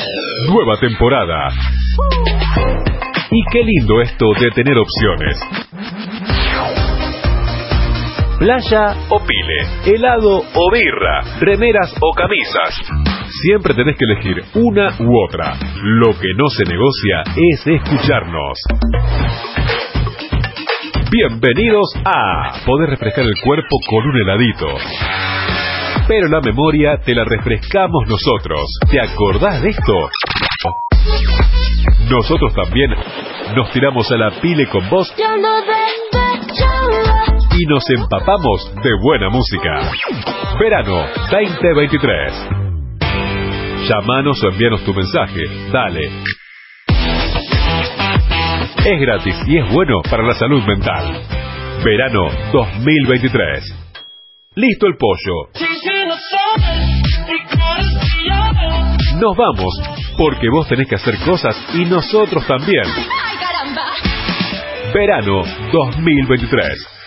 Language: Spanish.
Nueva temporada. Y qué lindo esto de tener opciones. Playa o pile, helado o birra, remeras o camisas. Siempre tenés que elegir una u otra. Lo que no se negocia es escucharnos. Bienvenidos a poder refrescar el cuerpo con un heladito. Pero la memoria te la refrescamos nosotros. ¿Te acordás de esto? Nosotros también nos tiramos a la pile con vos y nos empapamos de buena música. Verano 2023. Llámanos o envíanos tu mensaje. Dale. Es gratis y es bueno para la salud mental. Verano 2023. Listo el pollo. Nos vamos, porque vos tenés que hacer cosas y nosotros también. Verano 2023.